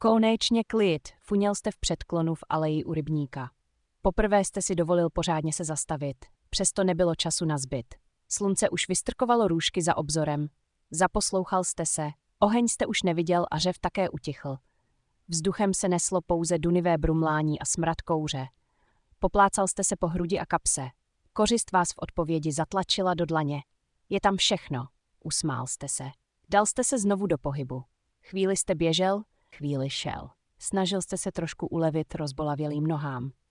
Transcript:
Konečně klid, funěl jste v předklonu v aleji u rybníka. Poprvé jste si dovolil pořádně se zastavit, přesto nebylo času na zbyt. Slunce už vystrkovalo růžky za obzorem. Zaposlouchal jste se, oheň jste už neviděl a řev také utichl. Vzduchem se neslo pouze dunivé brumlání a smrad kouře. Poplácal jste se po hrudi a kapse. Kořist vás v odpovědi zatlačila do dlaně. Je tam všechno, usmál jste se. Dal jste se znovu do pohybu. Chvíli jste běžel, chvíli šel. Snažil jste se trošku ulevit rozbolavělým nohám.